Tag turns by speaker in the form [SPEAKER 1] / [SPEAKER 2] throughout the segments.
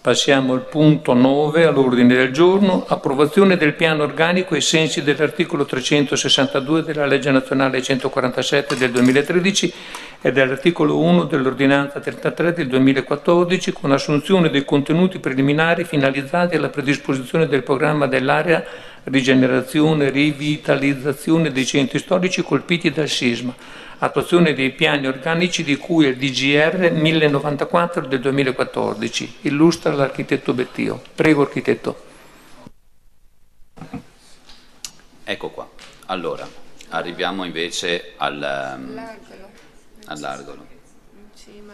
[SPEAKER 1] Passiamo al punto 9 all'ordine del giorno, approvazione del piano organico ai sensi dell'articolo 362 della legge nazionale 147 del 2013 e dell'articolo 1 dell'ordinanza 33 del 2014 con assunzione dei contenuti preliminari finalizzati alla predisposizione del programma dell'area rigenerazione e rivitalizzazione dei centri storici colpiti dal sisma, attuazione dei piani organici di cui è il DGR 1094 del 2014. Illustra l'architetto Bettio. Prego, architetto.
[SPEAKER 2] Ecco qua. Allora, arriviamo invece all'argolo.
[SPEAKER 3] In cima.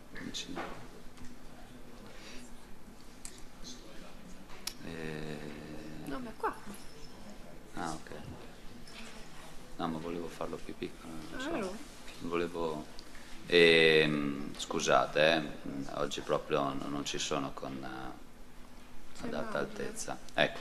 [SPEAKER 3] No, ma qua.
[SPEAKER 2] Ah, ok. No, ma volevo farlo più piccolo. Non so.
[SPEAKER 3] Allora.
[SPEAKER 2] Volevo... scusate, oggi proprio non ci sono con ad alta altezza. Ecco.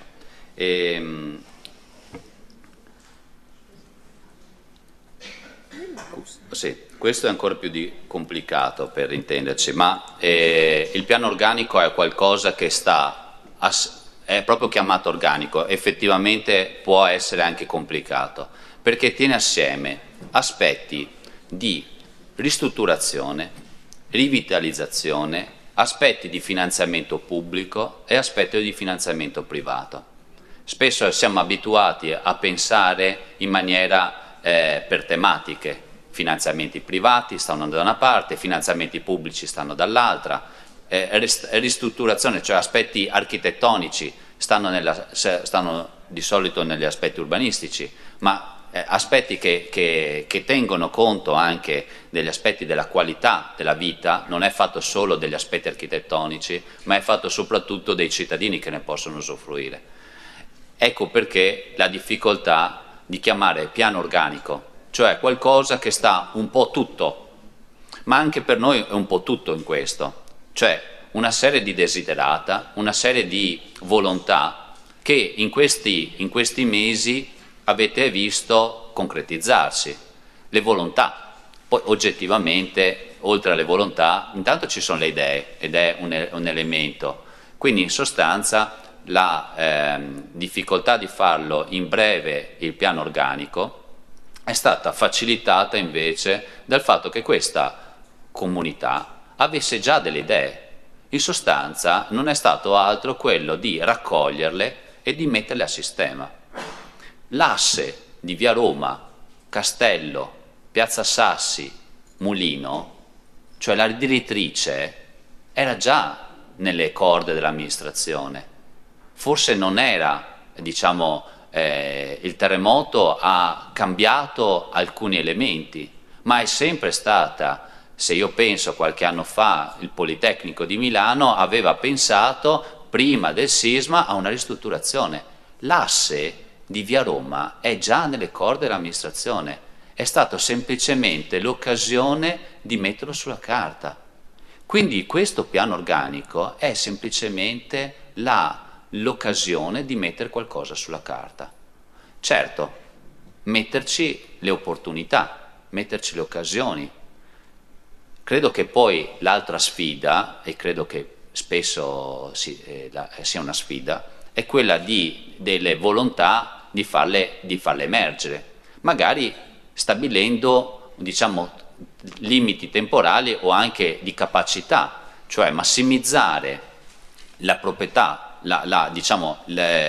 [SPEAKER 2] Sì, questo è ancora più complicato per intenderci, ma il piano organico è qualcosa che è proprio chiamato organico, effettivamente può essere anche complicato, perché tiene assieme aspetti di ristrutturazione, rivitalizzazione, aspetti di finanziamento pubblico e aspetti di finanziamento privato. Spesso siamo abituati a pensare in maniera per tematiche, finanziamenti privati stanno da una parte, finanziamenti pubblici stanno dall'altra, ristrutturazione, cioè aspetti architettonici stanno di solito negli aspetti urbanistici, ma aspetti che tengono conto anche degli aspetti della qualità della vita, non è fatto solo degli aspetti architettonici, ma è fatto soprattutto dei cittadini che ne possono usufruire. Ecco perché la difficoltà di chiamare piano organico, cioè qualcosa che sta un po' tutto, ma anche per noi è un po' tutto in questo, cioè una serie di desiderata, una serie di volontà che in questi mesi avete visto concretizzarsi, le volontà. Poi oggettivamente, oltre alle volontà, intanto ci sono le idee ed è un elemento. Quindi in sostanza la difficoltà di farlo in breve il piano organico è stata facilitata invece dal fatto che questa comunità avesse già delle idee. In sostanza non è stato altro quello di raccoglierle e di metterle a sistema. L'asse di Via Roma, Castello, Piazza Sassi, Mulino, cioè la direttrice, era già nelle corde dell'amministrazione. Forse non era, diciamo, il terremoto ha cambiato alcuni elementi, ma è sempre stata, se io penso qualche anno fa, il Politecnico di Milano aveva pensato prima del sisma a una ristrutturazione. L'asse di Via Roma è già nelle corde dell'amministrazione, è stato semplicemente l'occasione di metterlo sulla carta. Quindi questo piano organico è semplicemente l'occasione di mettere qualcosa sulla carta. Certo, metterci le opportunità, metterci le occasioni. Credo che poi l'altra sfida, e credo che spesso sia una sfida, è quella delle volontà di farle emergere, magari stabilendo, diciamo, limiti temporali o anche di capacità, cioè massimizzare la proprietà, diciamo,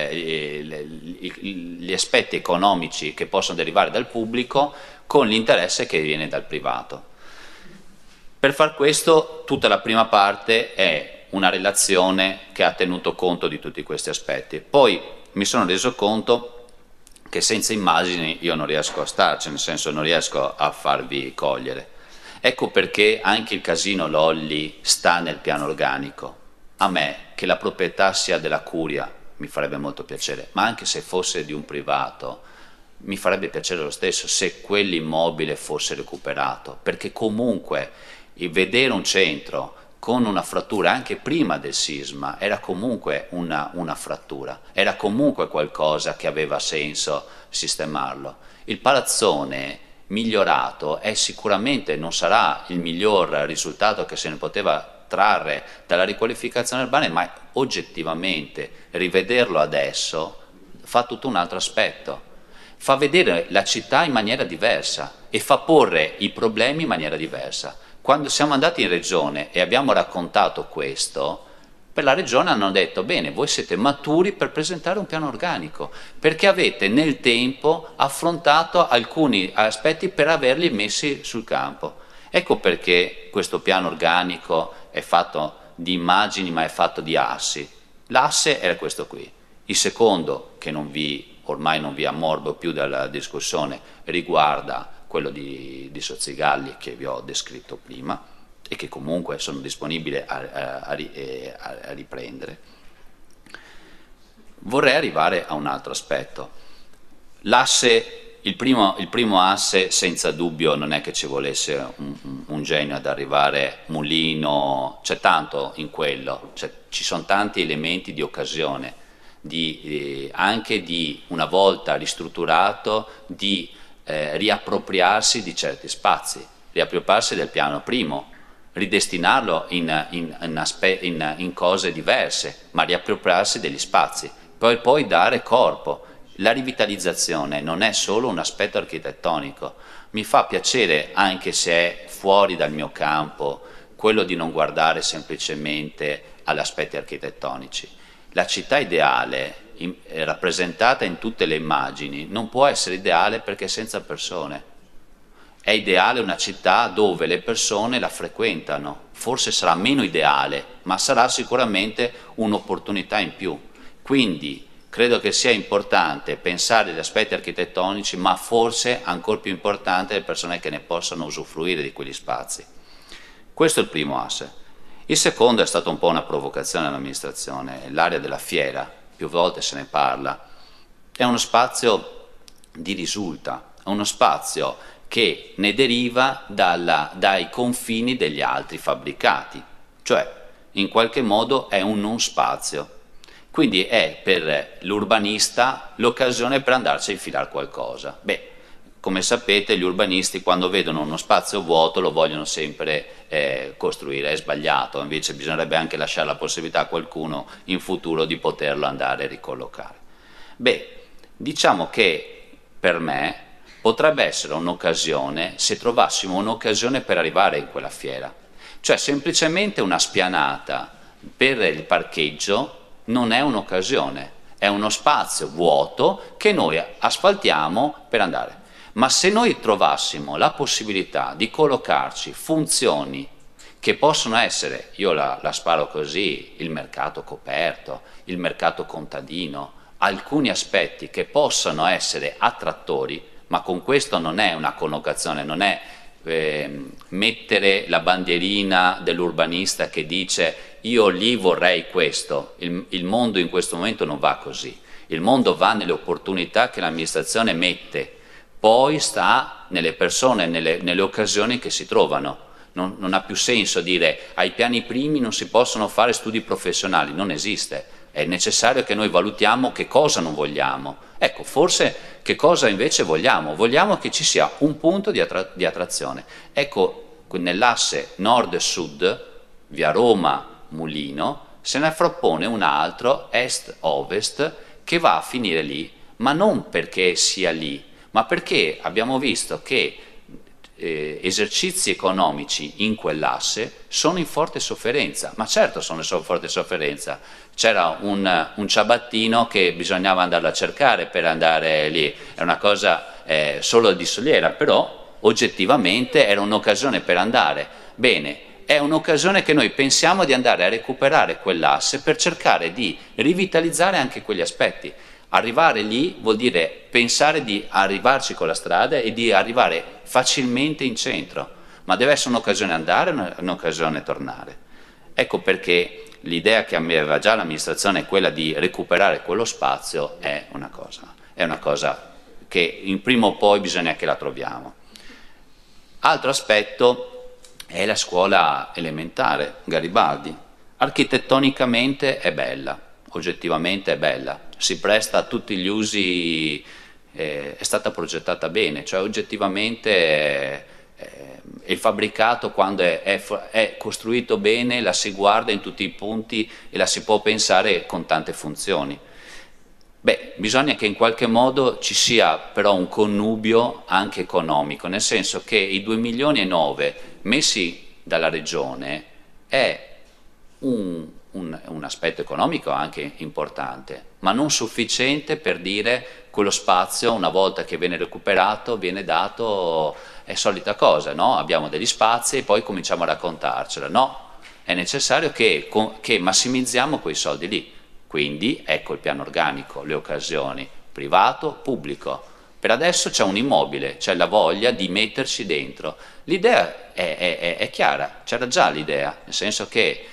[SPEAKER 2] gli aspetti economici che possono derivare dal pubblico con l'interesse che viene dal privato. Per far questo, tutta la prima parte è una relazione che ha tenuto conto di tutti questi aspetti. Poi mi sono reso conto che senza immagini io non riesco a starci, nel senso non riesco a farvi cogliere. Ecco perché anche il casino Lolli sta nel piano organico. A me, che la proprietà sia della Curia, mi farebbe molto piacere, ma anche se fosse di un privato, mi farebbe piacere lo stesso se quell'immobile fosse recuperato, perché comunque vedere un centro con una frattura anche prima del sisma era comunque una frattura, era comunque qualcosa che aveva senso sistemarlo. Il palazzone migliorato è sicuramente, non sarà il miglior risultato che se ne poteva trarre dalla riqualificazione urbana, ma oggettivamente rivederlo adesso fa tutto un altro aspetto, fa vedere la città in maniera diversa e fa porre i problemi in maniera diversa. Quando siamo andati in regione e abbiamo raccontato questo, per la regione hanno detto: bene, voi siete maturi per presentare un piano organico, perché avete nel tempo affrontato alcuni aspetti per averli messi sul campo. Ecco perché questo piano organico è fatto di immagini, ma è fatto di assi. L'asse era questo qui. Il secondo, che ormai non vi ammorbo più dalla discussione, riguarda quello di Sozzigalli, che vi ho descritto prima e che comunque sono disponibile a riprendere. Vorrei arrivare a un altro aspetto. L'asse, il primo asse, senza dubbio, non è che ci volesse un genio ad arrivare, mulino, c'è tanto in quello, ci sono tanti elementi di occasione, anche di, una volta ristrutturato, di riappropriarsi di certi spazi, riappropriarsi del piano primo, ridestinarlo in cose diverse, ma riappropriarsi degli spazi, poi dare corpo. La rivitalizzazione non è solo un aspetto architettonico. Mi fa piacere, anche se è fuori dal mio campo, quello di non guardare semplicemente agli aspetti architettonici. La città ideale, rappresentata in tutte le immagini, non può essere ideale perché è senza persone. È ideale una città dove le persone la frequentano, forse sarà meno ideale, ma sarà sicuramente un'opportunità in più. Quindi credo che sia importante pensare agli aspetti architettonici, ma forse ancora più importante le persone che ne possano usufruire di quegli spazi. Questo è il primo asse. Il secondo è stato un po' una provocazione all'amministrazione, l'area della fiera, più volte se ne parla, è uno spazio di risulta, è uno spazio che ne deriva dai confini degli altri fabbricati, cioè in qualche modo è un non spazio. Quindi è per l'urbanista l'occasione per andarci a infilare qualcosa. Beh, come sapete, gli urbanisti quando vedono uno spazio vuoto lo vogliono sempre costruire, è sbagliato, invece bisognerebbe anche lasciare la possibilità a qualcuno in futuro di poterlo andare a ricollocare. Beh, diciamo che per me potrebbe essere un'occasione, se trovassimo un'occasione per arrivare in quella fiera, cioè semplicemente una spianata per il parcheggio non è un'occasione, è uno spazio vuoto che noi asfaltiamo per andare. Ma se noi trovassimo la possibilità di collocarci funzioni che possono essere, io la sparo così, il mercato coperto, il mercato contadino, alcuni aspetti che possano essere attrattori, ma con questo non è una collocazione, non è mettere la bandierina dell'urbanista che dice io lì vorrei questo. Il mondo in questo momento non va così, il mondo va nelle opportunità che l'amministrazione mette, poi sta nelle persone, nelle occasioni che si trovano. Non ha più senso dire ai piani primi non si possono fare studi professionali, non esiste. È necessario che noi valutiamo che cosa non vogliamo. Ecco, forse che cosa invece vogliamo? Vogliamo che ci sia un punto di attrazione. Ecco, nell'asse nord-sud, via Roma-Mulino, se ne frappone un altro, est-ovest, che va a finire lì, ma non perché sia lì, ma perché abbiamo visto che esercizi economici in quell'asse sono in forte sofferenza, ma certo sono in forte sofferenza. C'era un ciabattino che bisognava andarlo a cercare per andare lì, è una cosa solo di soliera, però oggettivamente era un'occasione per andare. Bene, è un'occasione che noi pensiamo di andare a recuperare quell'asse per cercare di rivitalizzare anche quegli aspetti. Arrivare lì vuol dire pensare di arrivarci con la strada e di arrivare facilmente in centro, ma deve essere un'occasione andare e un'occasione tornare. Ecco perché l'idea che aveva già l'amministrazione, quella di recuperare quello spazio, è una cosa che in prima o poi bisogna che la troviamo. Altro aspetto è la scuola elementare Garibaldi. Architettonicamente è bella, oggettivamente è bella, si presta a tutti gli usi, è stata progettata bene, cioè oggettivamente il fabbricato, quando è costruito bene, la si guarda in tutti i punti e la si può pensare con tante funzioni. Beh, bisogna che in qualche modo ci sia però un connubio anche economico, nel senso che i 2,9 milioni messi dalla Regione è un aspetto economico anche importante, ma non sufficiente per dire quello spazio, una volta che viene recuperato, viene dato, è solita cosa, no? Abbiamo degli spazi e poi cominciamo a raccontarcela. No, è necessario che massimizziamo quei soldi lì. Quindi ecco il piano organico, le occasioni, privato, pubblico. Per adesso c'è un immobile, c'è la voglia di metterci dentro. L'idea è chiara, c'era già l'idea, nel senso che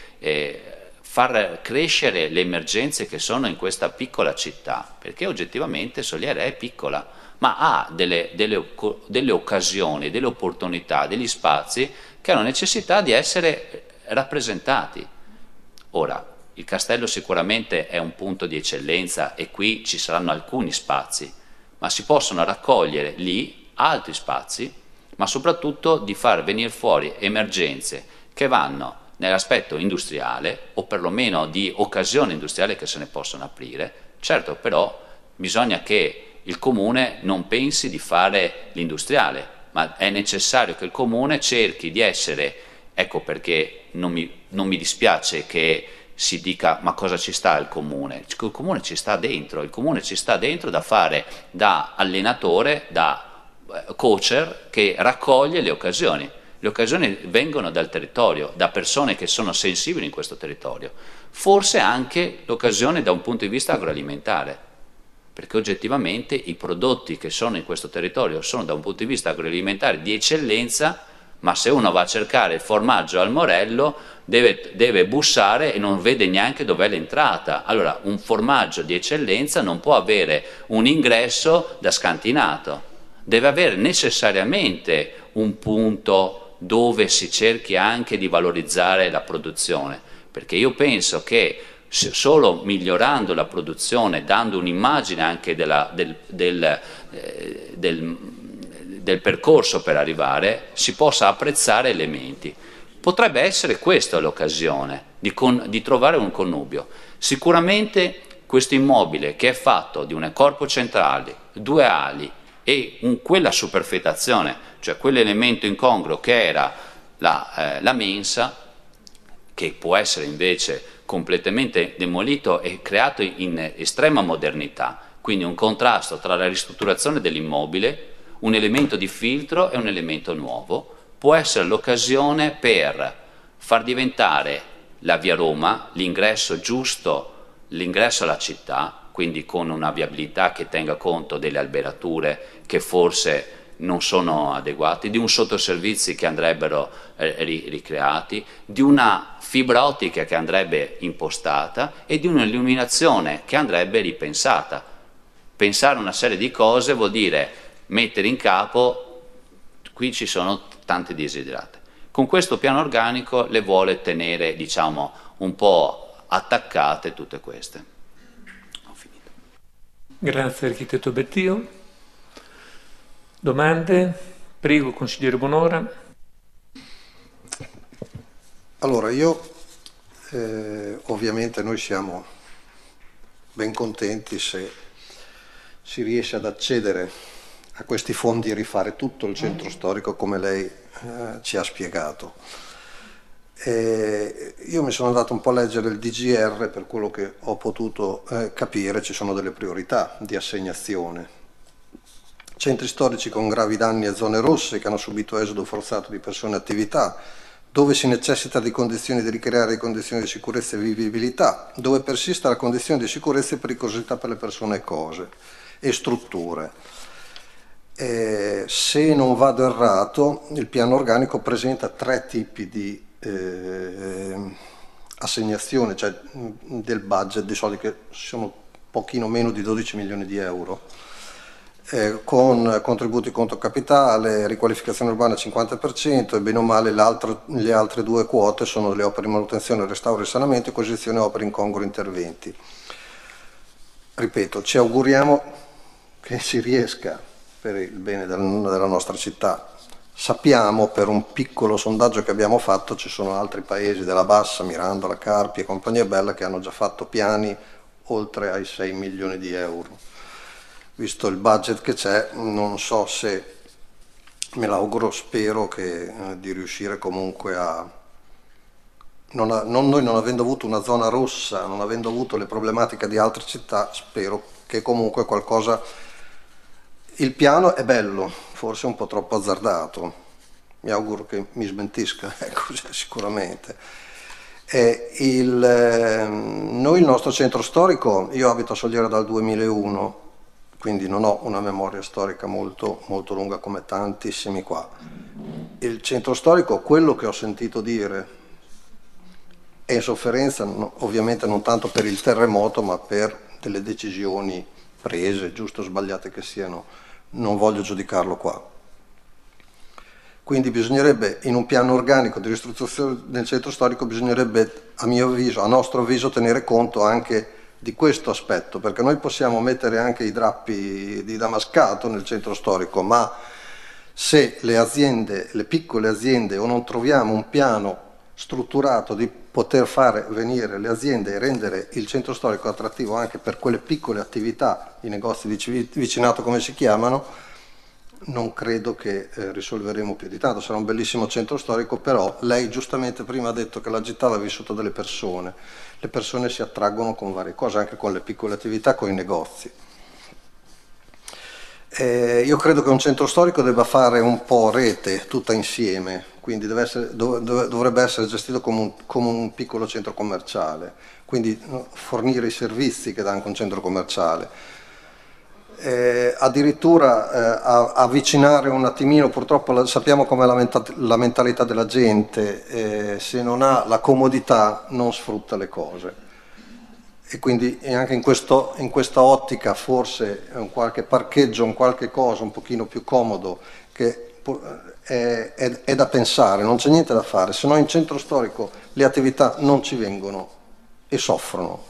[SPEAKER 2] far crescere le emergenze che sono in questa piccola città, perché oggettivamente Soliera è piccola, ma ha delle occasioni, delle opportunità, degli spazi che hanno necessità di essere rappresentati. Ora, il castello sicuramente è un punto di eccellenza e qui ci saranno alcuni spazi, ma si possono raccogliere lì altri spazi, ma soprattutto di far venire fuori emergenze che vanno nell'aspetto industriale o perlomeno di occasione industriale che se ne possono aprire. Certo, però bisogna che il Comune non pensi di fare l'industriale, ma è necessario che il Comune cerchi di essere, ecco perché non mi dispiace che si dica ma cosa ci sta il Comune? Il Comune ci sta dentro, il Comune ci sta dentro da fare da allenatore, da coacher che raccoglie le occasioni. Le occasioni vengono dal territorio, da persone che sono sensibili in questo territorio. Forse anche l'occasione da un punto di vista agroalimentare, perché oggettivamente i prodotti che sono in questo territorio sono da un punto di vista agroalimentare di eccellenza, ma se uno va a cercare il formaggio al morello deve bussare e non vede neanche dov'è l'entrata. Allora un formaggio di eccellenza non può avere un ingresso da scantinato, deve avere necessariamente un punto dove si cerchi anche di valorizzare la produzione, perché io penso che solo migliorando la produzione, dando un'immagine anche del percorso per arrivare, si possa apprezzare elementi. Potrebbe essere questa l'occasione di trovare un connubio. Sicuramente questo immobile che è fatto di un corpo centrale, 2 ali e quella superfetazione, cioè quell'elemento incongruo che era la mensa, che può essere invece completamente demolito e creato in estrema modernità, quindi un contrasto tra la ristrutturazione dell'immobile, un elemento di filtro e un elemento nuovo, può essere l'occasione per far diventare la via Roma l'ingresso giusto, l'ingresso alla città, quindi con una viabilità che tenga conto delle alberature che forse non sono adeguati, di un sottoservizi che andrebbero ricreati, di una fibra ottica che andrebbe impostata e di un'illuminazione che andrebbe ripensata. Pensare una serie di cose vuol dire mettere in capo, qui ci sono tante desiderate. Con questo piano organico le vuole tenere, diciamo, un po' attaccate tutte queste. Ho finito.
[SPEAKER 1] Grazie architetto Bettio. Domande? Prego, consigliere Bonora.
[SPEAKER 4] Allora, ovviamente noi siamo ben contenti se si riesce ad accedere a questi fondi e rifare tutto il centro storico come lei ci ha spiegato. Io mi sono andato un po' a leggere il DGR, per quello che ho potuto capire ci sono delle priorità di assegnazione. Centri storici con gravi danni e zone rosse che hanno subito esodo forzato di persone e attività, dove si necessita di condizioni di ricreare condizioni di sicurezza e vivibilità, dove persiste la condizione di sicurezza e pericolosità per le persone e cose, e strutture. Se non vado errato, il piano organico presenta 3 tipi di assegnazione, cioè del budget di soldi che sono pochino meno di 12 milioni di euro, con contributi conto capitale, riqualificazione urbana 50% e bene o male le altre 2 quote sono le opere di manutenzione, restauro e risanamento e coesione opere incongrui interventi. Ripeto, ci auguriamo che si riesca per il bene della nostra città. Sappiamo, per un piccolo sondaggio che abbiamo fatto, ci sono altri paesi della Bassa, Mirandola, Carpi e compagnia bella, che hanno già fatto piani oltre ai 6 milioni di euro. Visto il budget che c'è, non so se, me l'auguro, spero di riuscire comunque a... noi non avendo avuto una zona rossa, non avendo avuto le problematiche di altre città, spero che comunque qualcosa... Il piano è bello, forse un po' troppo azzardato, mi auguro che mi smentisca, ecco, sicuramente. Noi il nostro centro storico, io abito a Soliera dal 2001, quindi non ho una memoria storica molto, molto lunga come tantissimi qua. Il centro storico, quello che ho sentito dire, è in sofferenza, ovviamente non tanto per il terremoto, ma per delle decisioni prese, giusto o sbagliate che siano. Non voglio giudicarlo qua. Quindi bisognerebbe, in un piano organico di ristrutturazione del centro storico, bisognerebbe, a mio avviso, a nostro avviso, tenere conto anche di questo aspetto, perché noi possiamo mettere anche i drappi di damascato nel centro storico, ma se le aziende, le piccole aziende, o non troviamo un piano strutturato di poter fare venire le aziende e rendere il centro storico attrattivo anche per quelle piccole attività, i negozi di vicinato come si chiamano, non credo che risolveremo più di tanto. Sarà un bellissimo centro storico, però lei giustamente prima ha detto che la città aveva vissuto delle persone. Le persone si attraggono con varie cose, anche con le piccole attività, con i negozi. Io credo che un centro storico debba fare un po' rete tutta insieme, quindi dovrebbe essere gestito come un piccolo centro commerciale, quindi fornire i servizi che dà anche un centro commerciale. Addirittura avvicinare un attimino, purtroppo sappiamo com'è la mentalità della gente, se non ha la comodità non sfrutta le cose. E quindi anche in questa ottica forse un qualche parcheggio, un qualche cosa un pochino più comodo che è da pensare, non c'è niente da fare, se no in centro storico le attività non ci vengono e soffrono.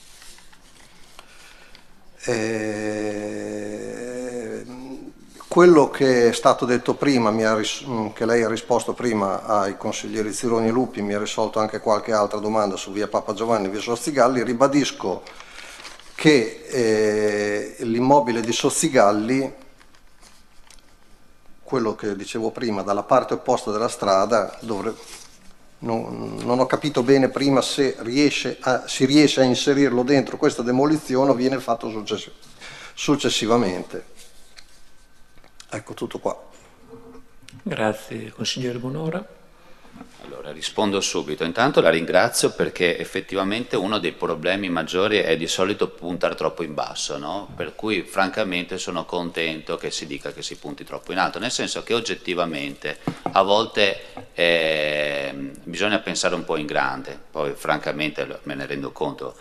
[SPEAKER 4] Quello che è stato detto prima, che lei ha risposto prima ai consiglieri Zironi e Lupi, mi ha risolto anche qualche altra domanda su via Papa Giovanni e via Sostigalli. Ribadisco che l'immobile di Sostigalli, quello che dicevo prima, dalla parte opposta della strada, non ho capito bene prima se si riesce a inserirlo dentro questa demolizione o viene fatto successivamente. Ecco, tutto qua.
[SPEAKER 1] Grazie, consigliere Bonora.
[SPEAKER 2] Allora, rispondo subito. Intanto la ringrazio perché effettivamente uno dei problemi maggiori è di solito puntare troppo in basso, no? Per cui francamente sono contento che si dica che si punti troppo in alto, nel senso che oggettivamente a volte bisogna pensare un po' in grande, poi francamente me ne rendo conto,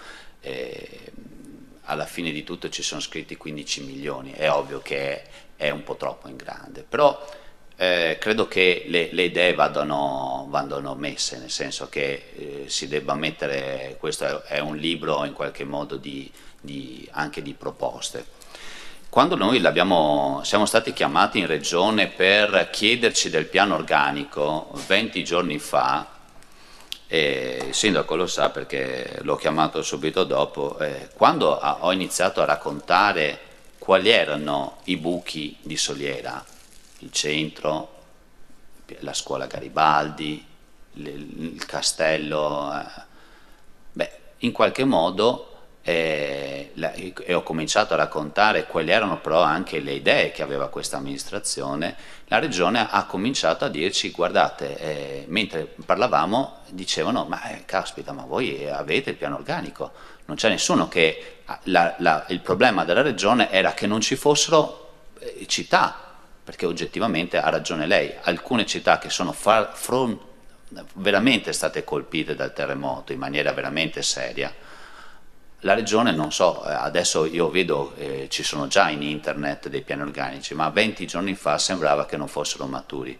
[SPEAKER 2] alla fine di tutto ci sono scritti 15 milioni, è ovvio che è un po' troppo in grande, però credo che le idee vadano messe, nel senso che si debba mettere, questo è un libro in qualche modo anche di proposte. Quando noi siamo stati chiamati in regione per chiederci del piano organico 20 giorni fa, il sindaco lo sa perché l'ho chiamato subito dopo, quando ho iniziato a raccontare quali erano i buchi di Soliera, il centro, la scuola Garibaldi, il castello, in qualche modo ho cominciato a raccontare quali erano però anche le idee che aveva questa amministrazione. La regione ha cominciato a dirci: guardate, mentre parlavamo dicevano ma caspita, ma voi avete il piano organico, non c'è nessuno che... il problema della regione era che non ci fossero città, perché oggettivamente ha ragione lei, alcune città che sono veramente state colpite dal terremoto in maniera veramente seria, la regione, non so, adesso io vedo ci sono già in internet dei piani organici, ma 20 giorni fa sembrava che non fossero maturi.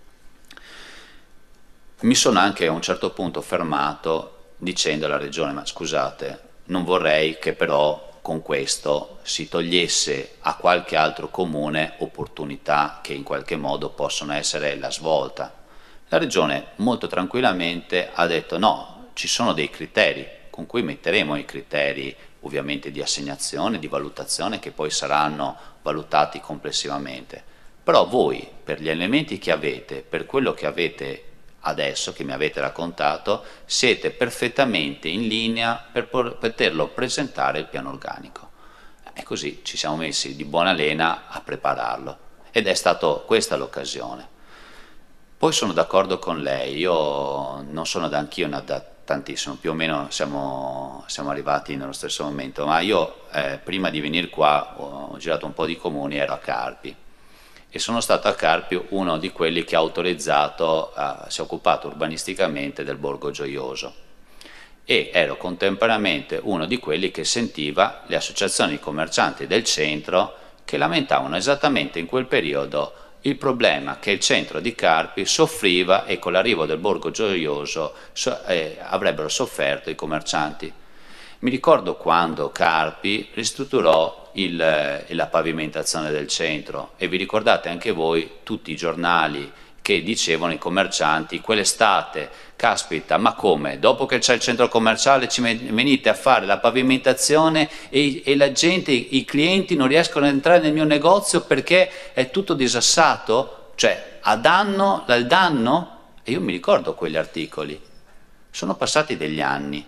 [SPEAKER 2] Mi sono anche a un certo punto fermato dicendo alla regione: ma scusate, non vorrei che però con questo si togliesse a qualche altro comune opportunità che in qualche modo possono essere la svolta. La Regione molto tranquillamente ha detto no, ci sono dei criteri con cui metteremo i criteri ovviamente di assegnazione, di valutazione, che poi saranno valutati complessivamente. Però voi, per gli elementi che avete, per quello che avete adesso, che mi avete raccontato, siete perfettamente in linea per poterlo presentare il piano organico. E così ci siamo messi di buona lena a prepararlo. Ed è stata questa l'occasione. Poi sono d'accordo con lei, io non sono anch'io da tantissimo, più o meno siamo arrivati nello stesso momento, ma io prima di venire qua ho girato un po' di comuni, ero a Carpi e sono stato a Carpi uno di quelli che ha autorizzato, si è occupato urbanisticamente del Borgo Gioioso e ero contemporaneamente uno di quelli che sentiva le associazioni commercianti del centro che lamentavano esattamente in quel periodo il problema che il centro di Carpi soffriva e con l'arrivo del Borgo Gioioso avrebbero sofferto i commercianti. Mi ricordo quando Carpi ristrutturò la pavimentazione del centro e vi ricordate anche voi tutti i giornali che dicevano i commercianti quell'estate, caspita, ma come? Dopo che c'è il centro commerciale ci venite a fare la pavimentazione e la gente, i clienti non riescono ad entrare nel mio negozio perché è tutto disassato? Cioè, a danno, dal danno? E io mi ricordo quegli articoli. Sono passati degli anni.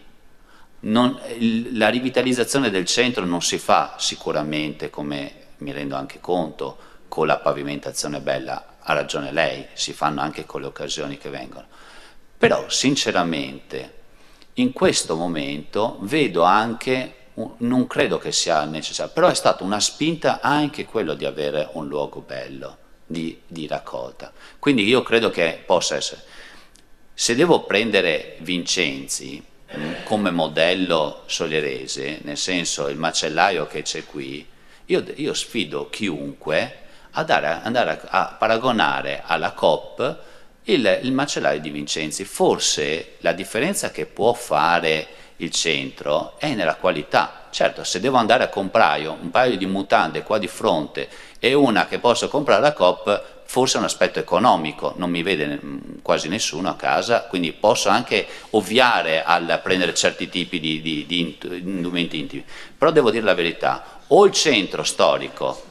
[SPEAKER 2] La rivitalizzazione del centro non si fa sicuramente, come mi rendo anche conto, con la pavimentazione bella. Ha ragione lei, si fanno anche con le occasioni che vengono. Però sinceramente in questo momento vedo anche, non credo che sia necessario, però è stata una spinta anche quello di avere un luogo bello di raccolta. Quindi io credo che possa essere. Se devo prendere Vincenzi come modello solerese, nel senso il macellaio che c'è qui, io sfido chiunque andare a paragonare alla Coop il macellaio di Vincenzi. Forse la differenza che può fare il centro è nella qualità. Certo, se devo andare a comprare un paio di mutande qua di fronte e una che posso comprare alla Coop, forse è un aspetto economico, non mi vede quasi nessuno a casa, quindi posso anche ovviare al prendere certi tipi di indumenti intimi. Però devo dire la verità, o il centro storico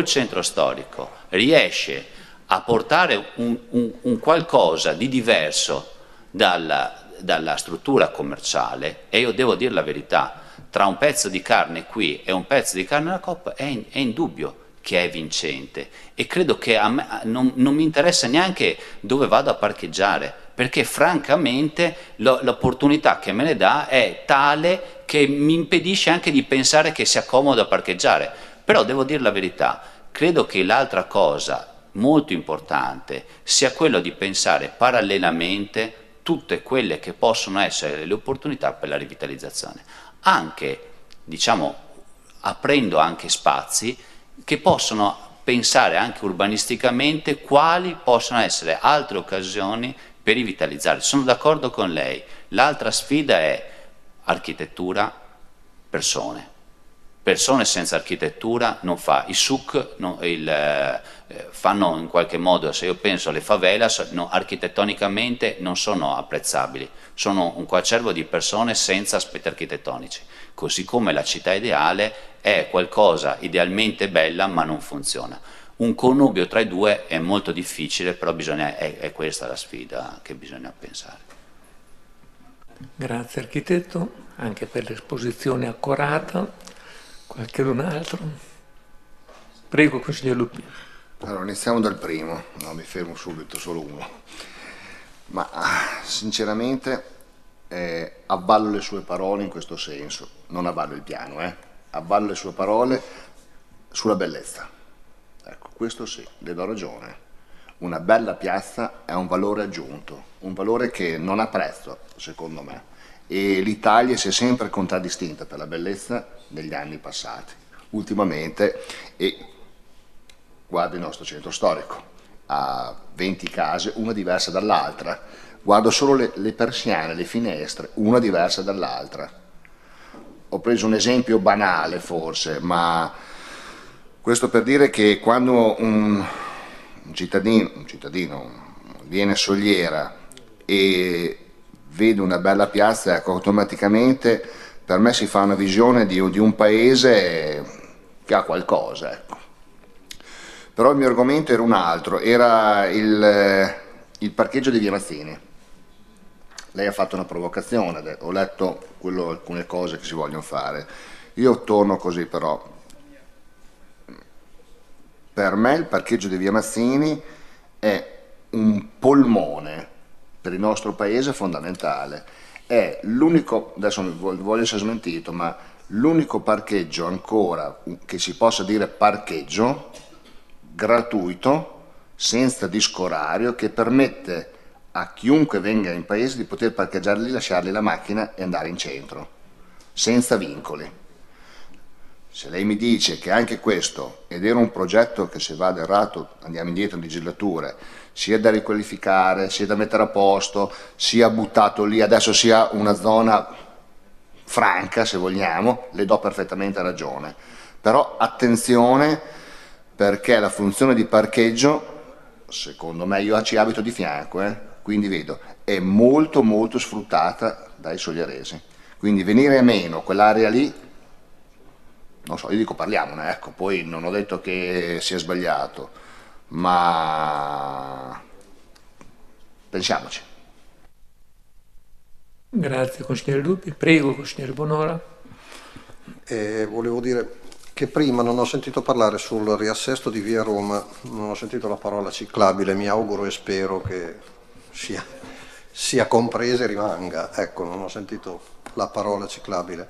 [SPEAKER 2] riesce a portare un qualcosa di diverso dalla struttura commerciale, e io devo dire la verità, tra un pezzo di carne qui e un pezzo di carne alla Coop è indubbio che è vincente, e credo che a me non mi interessa neanche dove vado a parcheggiare, perché francamente l'opportunità che me ne dà è tale che mi impedisce anche di pensare che sia comodo a parcheggiare. Però devo dire la verità, credo che l'altra cosa molto importante sia quello di pensare parallelamente tutte quelle che possono essere le opportunità per la rivitalizzazione, anche, diciamo, aprendo anche spazi che possono pensare anche urbanisticamente quali possono essere altre occasioni per rivitalizzare. Sono d'accordo con lei, l'altra sfida è architettura, persone senza architettura non fa. I SUC fanno in qualche modo, se io penso alle favelas, architettonicamente non sono apprezzabili, sono un coacervo di persone senza aspetti architettonici, così come la città ideale è qualcosa idealmente bella ma non funziona. Un connubio tra i due è molto difficile, però è questa la sfida che bisogna pensare.
[SPEAKER 1] Grazie architetto, anche per l'esposizione accurata. Qualcun altro? Prego, consigliere Lupi.
[SPEAKER 5] Allora, iniziamo dal primo, no, mi fermo subito, solo uno. Ma sinceramente avvallo le sue parole in questo senso, non avvallo il piano, avvallo le sue parole sulla bellezza. Ecco, questo sì, le do ragione. Una bella piazza è un valore aggiunto, un valore che non ha prezzo, secondo me. E l'Italia si è sempre contraddistinta per la bellezza negli anni passati. Ultimamente, e guardo il nostro centro storico, ha 20 case, una diversa dall'altra. Guardo solo le persiane, le finestre, una diversa dall'altra. ho preso un esempio banale forse, ma questo per dire che quando un cittadino viene a Sogliera e vede una bella piazza, ecco, automaticamente per me si fa una visione di un paese che ha qualcosa, ecco. Però il mio argomento era un altro, era il parcheggio di Via Mazzini. Lei ha fatto una provocazione, ho letto alcune cose che si vogliono fare. Io torno così però. Per me il parcheggio di Via Mazzini è un polmone per il nostro paese fondamentale. È l'unico, adesso voglio essere smentito, ma l'unico parcheggio ancora che si possa dire parcheggio gratuito, senza disco orario, che permette a chiunque venga in paese di poter parcheggiare lì, lasciargli la macchina e andare in centro, senza vincoli. Se lei mi dice che anche questo, ed era un progetto che se va errato andiamo indietro in legislature, sia da riqualificare, sia da mettere a posto, sia buttato lì, adesso sia una zona franca se vogliamo, le do perfettamente ragione. Però attenzione, perché la funzione di parcheggio, secondo me, io ci abito di fianco, quindi vedo, è molto molto sfruttata dai sogliaresi. Quindi venire a meno quell'area lì, non so, io dico parliamone, ecco, poi non ho detto che sia sbagliato, ma pensiamoci.
[SPEAKER 1] Grazie consigliere Lupi. Prego consigliere Bonora.
[SPEAKER 4] Volevo dire che prima non ho sentito parlare sul riassesto di Via Roma, non ho sentito la parola ciclabile, mi auguro e spero che sia compresa e rimanga, ecco, non ho sentito la parola ciclabile.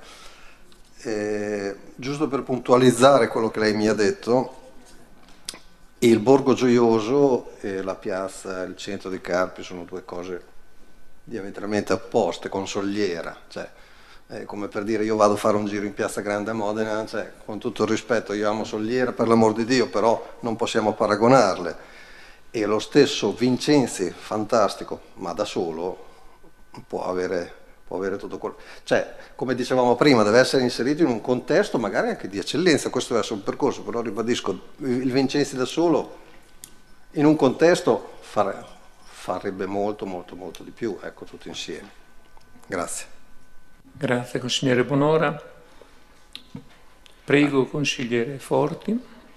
[SPEAKER 4] Giusto per puntualizzare quello che lei mi ha detto, il Borgo Gioioso e la piazza, il centro di Carpi sono due cose diametralmente opposte, con Sogliera, cioè, come per dire io vado a fare un giro in piazza Grande a Modena, cioè, con tutto il rispetto, io amo Sogliera per l'amor di Dio, però non possiamo paragonarle. E lo stesso Vincenzi, fantastico, ma da solo può avere tutto quello. Cioè, come dicevamo prima, deve essere inserito in un contesto magari anche di eccellenza, questo deve essere un percorso, però ribadisco, il Vincenzi da solo in un contesto farebbe molto di più, ecco, tutto insieme. Grazie.
[SPEAKER 1] Grazie consigliere Bonora. Prego consigliere Forti.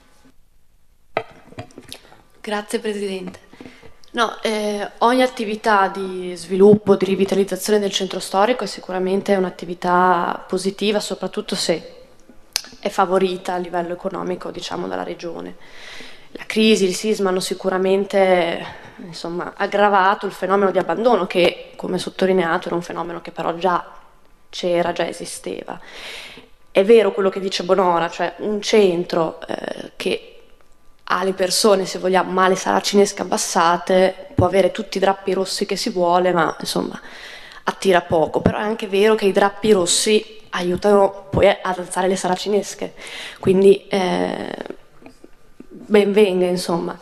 [SPEAKER 3] Grazie Presidente. No, ogni attività di sviluppo, di rivitalizzazione del centro storico è sicuramente un'attività positiva, soprattutto se è favorita a livello economico, diciamo, dalla Regione. La crisi, il sisma hanno sicuramente, insomma, aggravato il fenomeno di abbandono che, come sottolineato, era un fenomeno che però già c'era, già esisteva. È vero quello che dice Bonora, cioè un centro che ha le persone, se vogliamo, male saracinesche abbassate, può avere tutti i drappi rossi che si vuole, ma insomma attira poco. Però è anche vero che i drappi rossi aiutano poi ad alzare le saracinesche, quindi ben venga, insomma.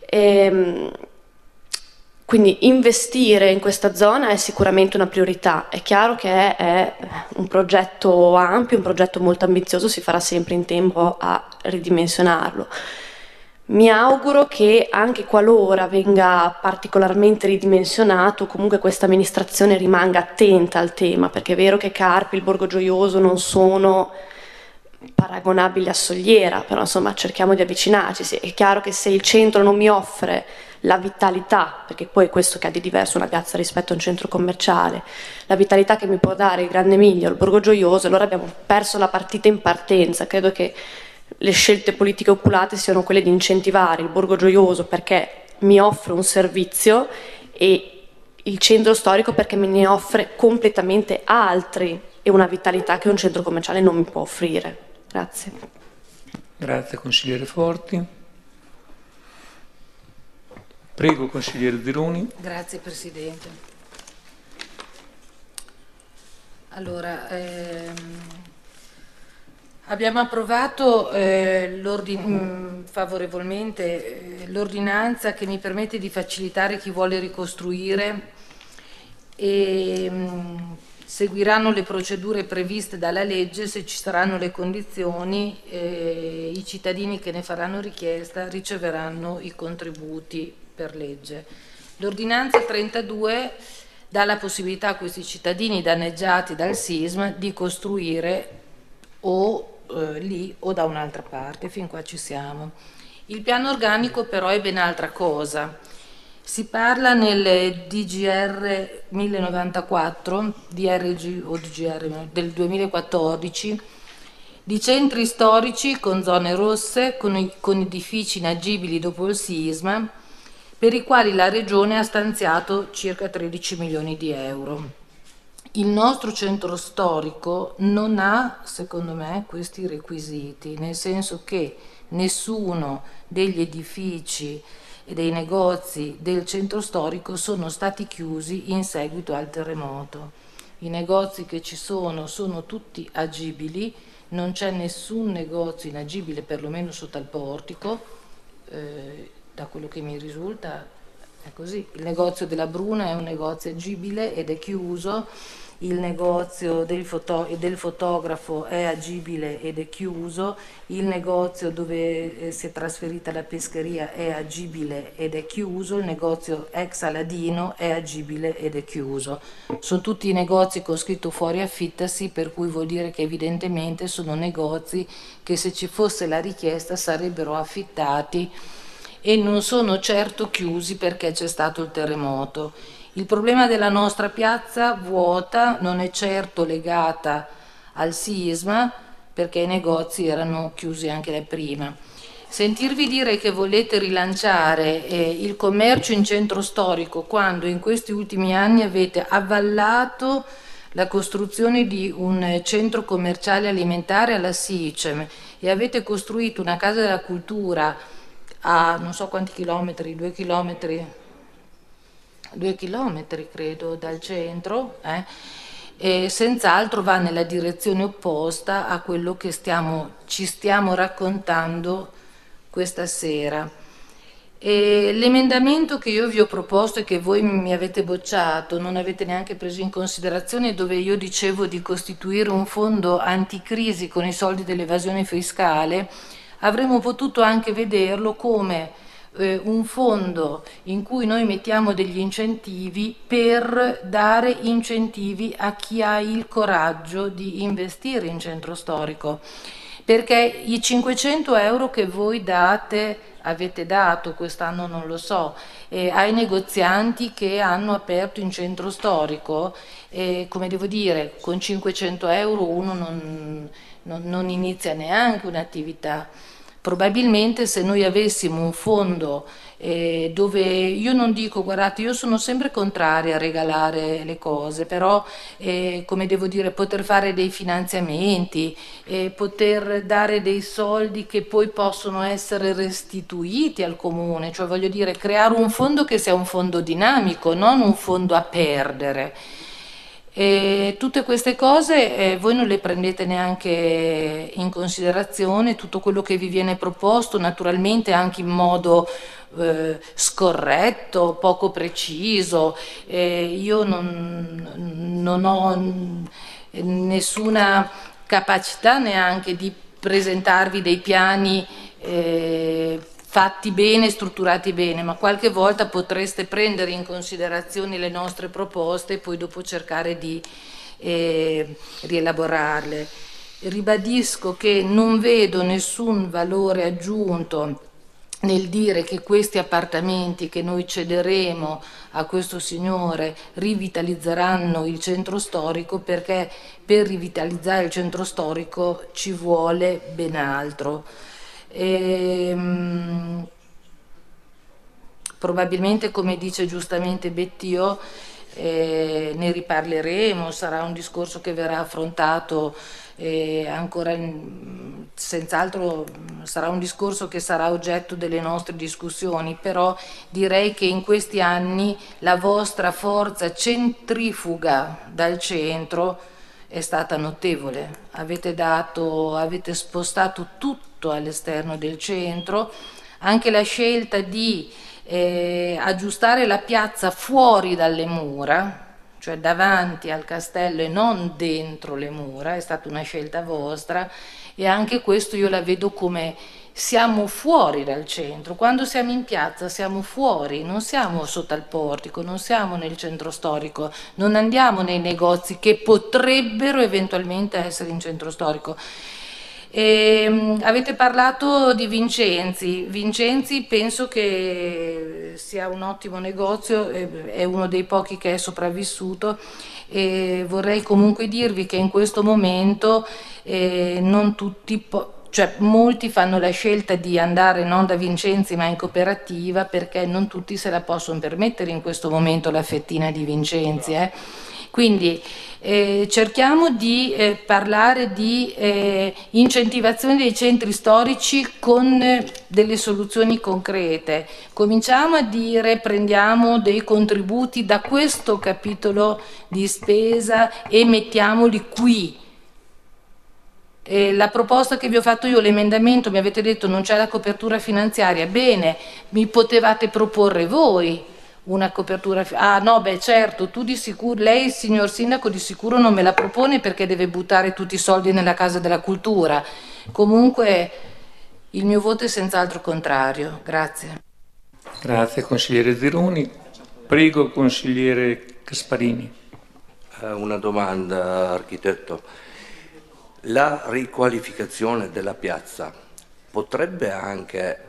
[SPEAKER 3] Quindi investire in questa zona è sicuramente una priorità. È chiaro che è un progetto ampio, un progetto molto ambizioso, si farà sempre in tempo a ridimensionarlo. Mi auguro che anche qualora venga particolarmente ridimensionato, comunque questa amministrazione rimanga attenta al tema, perché è vero che Carpi, il Borgo Gioioso non sono paragonabili a Sogliera, però insomma cerchiamo di avvicinarci. Sì, è chiaro che se il centro non mi offre la vitalità, perché poi è questo che ha di diverso una piazza rispetto a un centro commerciale, la vitalità che mi può dare il Grande Emilia o il Borgo Gioioso, allora abbiamo perso la partita in partenza. Credo che le scelte politiche oculate siano quelle di incentivare il Borgo Gioioso perché mi offre un servizio e il centro storico perché me ne offre completamente altri e una vitalità che un centro commerciale non mi può offrire. Grazie.
[SPEAKER 1] Grazie consigliere Forti. Prego consigliere Zironi.
[SPEAKER 6] Grazie Presidente. Allora, abbiamo approvato favorevolmente l'ordinanza che mi permette di facilitare chi vuole ricostruire e seguiranno le procedure previste dalla legge. Se ci saranno le condizioni, i cittadini che ne faranno richiesta riceveranno i contributi per legge. L'ordinanza 32 dà la possibilità a questi cittadini danneggiati dal sisma di costruire o lì o da un'altra parte. Fin qua ci siamo. Il piano organico però è ben altra cosa. Si parla nel DGR 1094, DRG o DGR del 2014, di centri storici con zone rosse, con edifici inagibili dopo il sisma, per i quali la Regione ha stanziato circa 13 milioni di euro. Il nostro centro storico non ha, secondo me, questi requisiti, nel senso che nessuno degli edifici e dei negozi del centro storico sono stati chiusi in seguito al terremoto. I negozi che ci sono tutti agibili, non c'è nessun negozio inagibile, perlomeno sotto al portico, da quello che mi risulta è così. Il negozio della Bruna è un negozio agibile ed è chiuso, il negozio del fotografo è agibile ed è chiuso, il negozio dove si è trasferita la pescheria è agibile ed è chiuso, il negozio ex Aladino è agibile ed è chiuso. Sono tutti negozi con scritto fuori affittasi, per cui vuol dire che evidentemente sono negozi che, se ci fosse la richiesta, sarebbero affittati e non sono certo chiusi perché c'è stato il terremoto. Il problema della nostra piazza vuota non è certo legata al sisma, perché i negozi erano chiusi anche da prima. Sentirvi dire che volete rilanciare il commercio in centro storico quando in questi ultimi anni avete avallato la costruzione di un centro commerciale alimentare alla SICEM e avete costruito una casa della cultura a non so quanti chilometri, 2 chilometri credo dal centro, e senz'altro va nella direzione opposta a quello che ci stiamo raccontando questa sera. E l'emendamento che io vi ho proposto e che voi mi avete bocciato, non avete neanche preso in considerazione, dove io dicevo di costituire un fondo anticrisi con i soldi dell'evasione fiscale, avremmo potuto anche vederlo come un fondo in cui noi mettiamo degli incentivi per dare incentivi a chi ha il coraggio di investire in centro storico, perché i 500 euro che voi avete dato quest'anno, non lo so, ai negozianti che hanno aperto in centro storico, come devo dire, con 500 euro uno non inizia neanche un'attività. Probabilmente se noi avessimo un fondo dove, io non dico, guardate, io sono sempre contraria a regalare le cose, però come devo dire, poter fare dei finanziamenti, poter dare dei soldi che poi possono essere restituiti al comune, cioè voglio dire, creare un fondo che sia un fondo dinamico, non un fondo a perdere. E tutte queste cose voi non le prendete neanche in considerazione, tutto quello che vi viene proposto, naturalmente anche in modo scorretto, poco preciso. Io non ho nessuna capacità neanche di presentarvi dei piani fatti bene, strutturati bene, ma qualche volta potreste prendere in considerazione le nostre proposte e poi dopo cercare di rielaborarle. Ribadisco che non vedo nessun valore aggiunto nel dire che questi appartamenti che noi cederemo a questo signore rivitalizzeranno il centro storico, perché per rivitalizzare il centro storico ci vuole ben altro. Probabilmente, come dice giustamente Bettio, ne riparleremo, sarà un discorso che verrà affrontato ancora, senz'altro sarà un discorso che sarà oggetto delle nostre discussioni, però direi che in questi anni la vostra forza centrifuga dal centro è stata notevole, avete spostato tutto all'esterno del centro, anche la scelta di aggiustare la piazza fuori dalle mura, cioè davanti al castello e non dentro le mura, è stata una scelta vostra, e anche questo io la vedo come siamo fuori dal centro. Quando siamo in piazza siamo fuori, non siamo sotto al portico, non siamo nel centro storico, non andiamo nei negozi che potrebbero eventualmente essere in centro storico. Avete parlato di Vincenzi. Vincenzi penso che sia un ottimo negozio, è uno dei pochi che è sopravvissuto, e vorrei comunque dirvi che in questo momento non tutti cioè molti fanno la scelta di andare non da Vincenzi ma in cooperativa, perché non tutti se la possono permettere in questo momento la fettina di Vincenzi, Quindi cerchiamo di parlare di incentivazione dei centri storici con delle soluzioni concrete. Cominciamo a dire: prendiamo dei contributi da questo capitolo di spesa e mettiamoli qui. La proposta che vi ho fatto io, l'emendamento, mi avete detto non c'è la copertura finanziaria. Bene, mi potevate proporre voi una copertura. Ah no, beh certo, tu di sicuro, lei signor sindaco di sicuro non me la propone perché deve buttare tutti i soldi nella Casa della Cultura. Comunque il mio voto è senz'altro contrario. Grazie.
[SPEAKER 1] Grazie consigliere Zironi. Prego consigliere Gasparini.
[SPEAKER 7] Una domanda, architetto. La riqualificazione della piazza potrebbe anche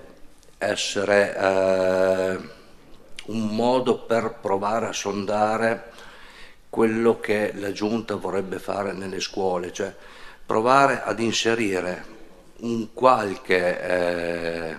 [SPEAKER 7] essere un modo per provare a sondare quello che la Giunta vorrebbe fare nelle scuole, cioè provare ad inserire un qualche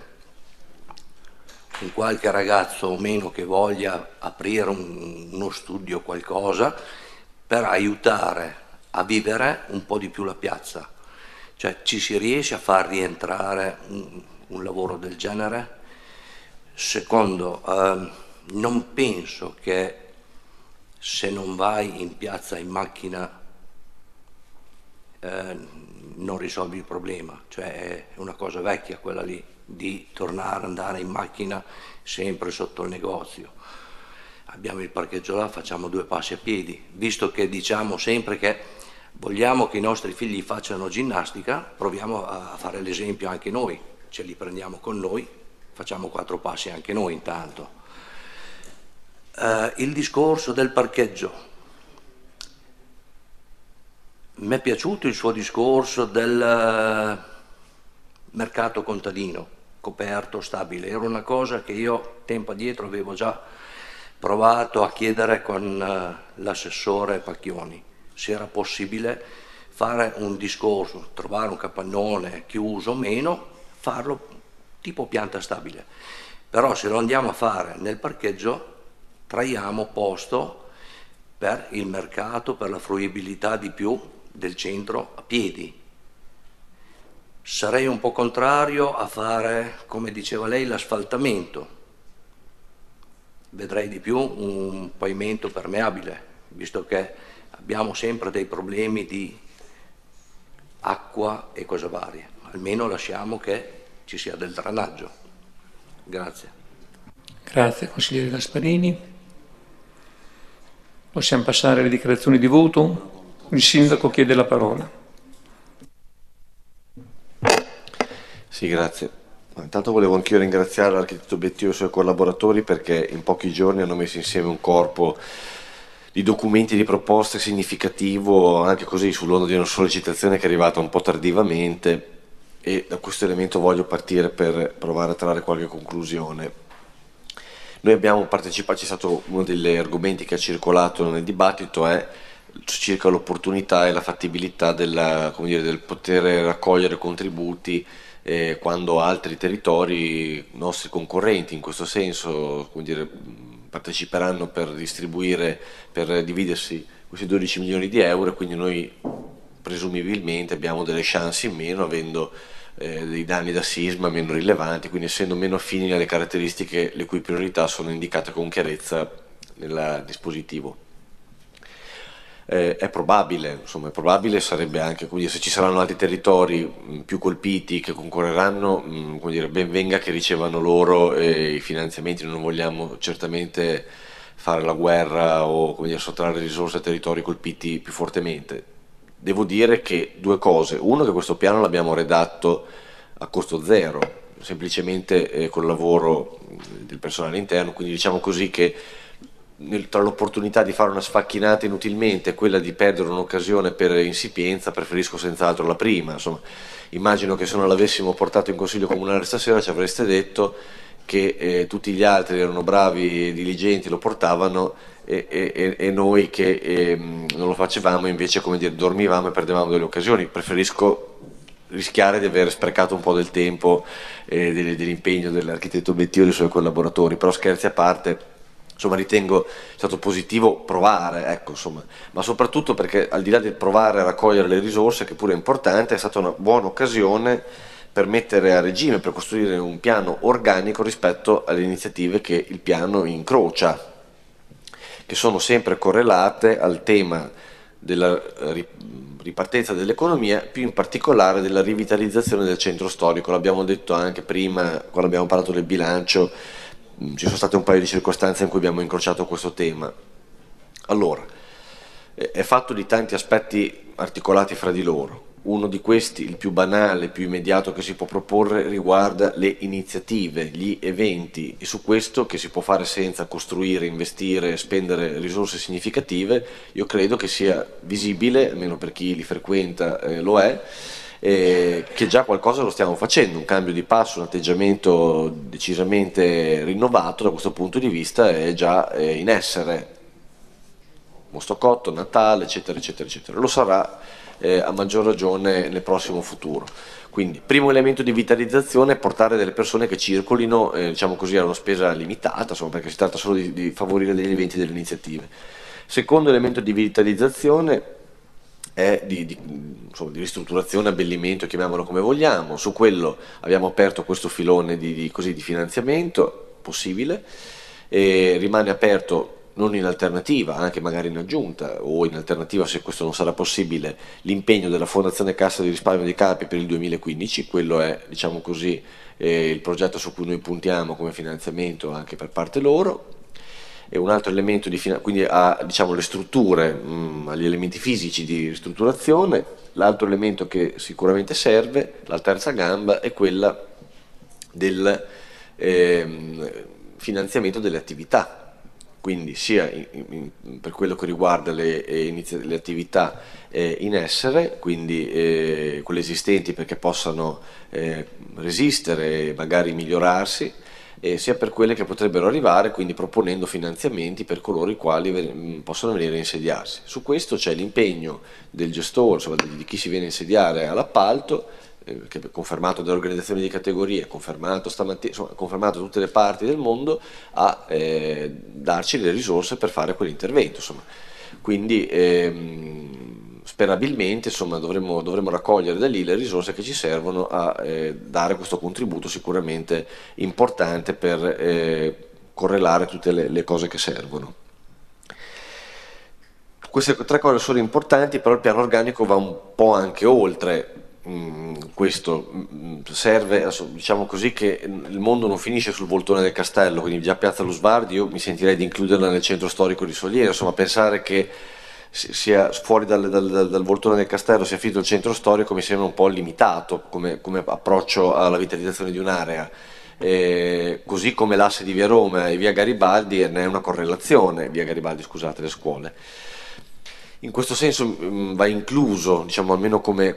[SPEAKER 7] ragazzo o meno che voglia aprire uno studio o qualcosa per aiutare a vivere un po' di più la piazza. Cioè ci si riesce a far rientrare un lavoro del genere? Secondo, non penso che se non vai in piazza in macchina non risolvi il problema, cioè è una cosa vecchia quella lì di tornare ad andare in macchina sempre sotto il negozio. Abbiamo il parcheggio là, facciamo 2 passi a piedi, visto che diciamo sempre che vogliamo che i nostri figli facciano ginnastica, proviamo a fare l'esempio anche noi, ce li prendiamo con noi, facciamo 4 passi anche noi intanto. Il discorso del parcheggio, mi è piaciuto il suo discorso del mercato contadino, coperto, stabile, era una cosa che io tempo addietro avevo già provato a chiedere con l'assessore Pacchioni, se era possibile fare un discorso, trovare un capannone chiuso o meno, farlo tipo pianta stabile. Però se lo andiamo a fare nel parcheggio traiamo posto per il mercato, per la fruibilità di più del centro a piedi. Sarei un po' contrario a fare, come diceva lei, l'asfaltamento. Vedrei di più un pavimento permeabile, visto che abbiamo sempre dei problemi di acqua e cose varie. Almeno lasciamo che ci sia del drenaggio. Grazie.
[SPEAKER 1] Grazie consigliere Gasparini. Possiamo passare alle dichiarazioni di voto? Il sindaco chiede la parola.
[SPEAKER 8] Sì, grazie. Intanto volevo anch'io ringraziare l'architetto Bettio e i suoi collaboratori, perché in pochi giorni hanno messo insieme un corpo di documenti, di proposte significativo, anche così sull'onda di una sollecitazione che è arrivata un po' tardivamente, e da questo elemento voglio partire per provare a trarre qualche conclusione. Noi abbiamo partecipato, c'è stato uno degli argomenti che ha circolato nel dibattito è circa l'opportunità e la fattibilità del poter raccogliere contributi quando altri territori, nostri concorrenti in questo senso, parteciperanno per distribuire, per dividersi questi 12 milioni di euro, e quindi noi presumibilmente abbiamo delle chance in meno, avendo dei danni da sisma meno rilevanti, quindi essendo meno affini alle caratteristiche le cui priorità sono indicate con chiarezza nel dispositivo. È probabile, sarebbe anche, se ci saranno altri territori più colpiti che concorreranno, ben venga che ricevano loro i finanziamenti. Non vogliamo certamente fare la guerra o, come dire, sottrarre risorse ai territori colpiti più fortemente. Devo dire che due cose: uno, che questo piano l'abbiamo redatto a costo zero, semplicemente col lavoro del personale interno, quindi diciamo così che tra l'opportunità di fare una sfacchinata inutilmente e quella di perdere un'occasione per insipienza, preferisco senz'altro la prima. Insomma, immagino che se non l'avessimo portato in consiglio comunale stasera ci avreste detto che tutti gli altri erano bravi e diligenti, lo portavano, e noi che non lo facevamo invece, come dire, dormivamo e perdevamo delle occasioni. Preferisco rischiare di aver sprecato un po' del tempo dell'impegno dell'architetto Bettio e dei suoi collaboratori, però scherzi a parte, insomma, ritengo stato positivo provare, ecco, insomma, ma soprattutto perché al di là di provare a raccogliere le risorse, che pure è importante, è stata una buona occasione per mettere a regime, per costruire un piano organico rispetto alle iniziative che il piano incrocia, che sono sempre correlate al tema della ripartenza dell'economia, più in particolare della rivitalizzazione del centro storico. L'abbiamo detto anche prima quando abbiamo parlato del bilancio, ci sono state un paio di circostanze in cui abbiamo incrociato questo tema. Allora, è fatto di tanti aspetti articolati fra di loro. Uno di questi, il più banale, il più immediato che si può proporre, riguarda le iniziative, gli eventi, e su questo, che si può fare senza costruire, investire, spendere risorse significative, io credo che sia visibile, almeno per chi li frequenta lo è, che già qualcosa lo stiamo facendo, un cambio di passo, un atteggiamento decisamente rinnovato da questo punto di vista è già in essere. Mostocotto, Natale, eccetera, eccetera, eccetera. Lo sarà a maggior ragione nel prossimo futuro. Quindi, primo elemento di vitalizzazione è portare delle persone che circolino, diciamo così, a una spesa limitata, insomma, perché si tratta solo di favorire degli eventi e delle iniziative. Secondo elemento di vitalizzazione è di ristrutturazione, abbellimento, chiamiamolo come vogliamo. Su quello abbiamo aperto questo filone di finanziamento possibile, e rimane aperto, non in alternativa, anche magari in aggiunta o in alternativa se questo non sarà possibile, l'impegno della Fondazione Cassa di Risparmio di Carpi per il 2015. Quello è, diciamo così, il progetto su cui noi puntiamo come finanziamento anche per parte loro. E un altro elemento quindi ha, diciamo, le strutture, agli elementi fisici di ristrutturazione. L'altro elemento che sicuramente serve, la terza gamba, è quella del finanziamento delle attività. Quindi sia per quello che riguarda le attività in essere, quindi quelle esistenti perché possano resistere e magari migliorarsi, sia per quelle che potrebbero arrivare, quindi proponendo finanziamenti per coloro i quali possono venire a insediarsi. Su questo c'è l'impegno del gestore, insomma, di chi si viene a insediare all'appalto, che è confermato dalle organizzazioni di categoria, confermato stamattina, insomma, confermato da tutte le parti del mondo, a darci le risorse per fare quell'intervento. Insomma. Quindi sperabilmente, insomma, dovremo raccogliere da lì le risorse che ci servono a dare questo contributo sicuramente importante per correlare tutte le cose che servono. Queste tre cose sono importanti, però il piano organico va un po' anche oltre. Questo serve, diciamo così, che il mondo non finisce sul voltone del castello, quindi già Piazza Lusvardi io mi sentirei di includerla nel centro storico di Soliero. Insomma, pensare che sia fuori dal voltone del castello sia finito il centro storico mi sembra un po' limitato come approccio alla vitalizzazione di un'area. Così come l'asse di via Roma e via Garibaldi ne è una correlazione, via Garibaldi, scusate, le scuole. In questo senso va incluso, diciamo, almeno come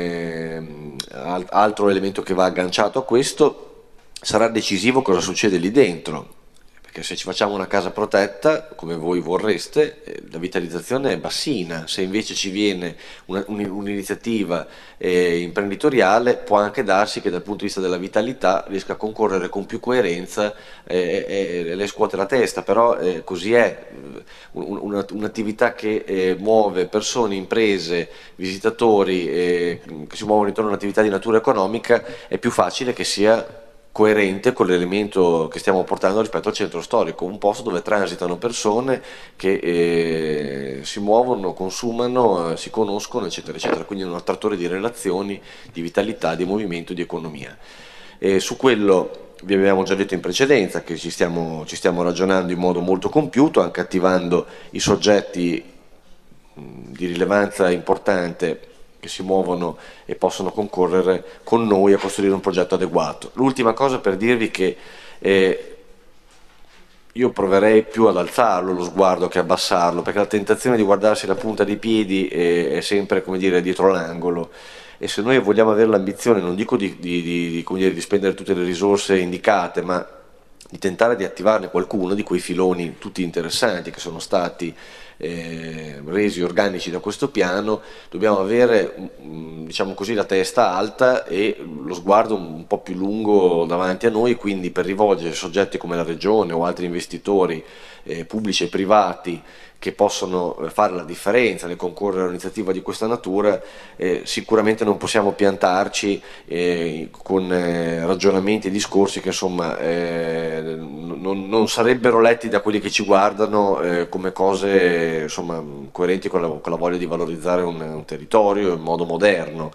[SPEAKER 8] altro elemento che va agganciato a questo, sarà decisivo cosa succede lì dentro, perché se ci facciamo una casa protetta, come voi vorreste, la vitalizzazione è bassina. Se invece ci viene un'iniziativa imprenditoriale, può anche darsi che dal punto di vista della vitalità riesca a concorrere con più coerenza e le scuote la testa, però così è. Un'attività che muove persone, imprese, visitatori, che si muovono intorno a un'attività di natura economica, è più facile che sia coerente con l'elemento che stiamo portando rispetto al centro storico, un posto dove transitano persone che si muovono, consumano, si conoscono, eccetera, eccetera, quindi un attrattore di relazioni, di vitalità, di movimento, di economia. Su quello vi avevamo già detto in precedenza che ci stiamo ragionando in modo molto compiuto, anche attivando i soggetti di rilevanza importante che si muovono e possono concorrere con noi a costruire un progetto adeguato. L'ultima cosa per dirvi che io proverei più ad alzarlo lo sguardo che abbassarlo, perché la tentazione di guardarsi la punta dei piedi è sempre, come dire, dietro l'angolo, e se noi vogliamo avere l'ambizione, non dico di spendere tutte le risorse indicate, ma di tentare di attivarne qualcuno di quei filoni tutti interessanti che sono stati resi organici da questo piano, dobbiamo avere, diciamo così, la testa alta e lo sguardo un po' più lungo davanti a noi, quindi per rivolgere soggetti come la Regione o altri investitori pubblici e privati che possono fare la differenza nel concorrere a un'iniziativa di questa natura, sicuramente non possiamo piantarci con ragionamenti e discorsi che insomma non sarebbero letti da quelli che ci guardano come cose insomma coerenti con la voglia di valorizzare un territorio in modo moderno.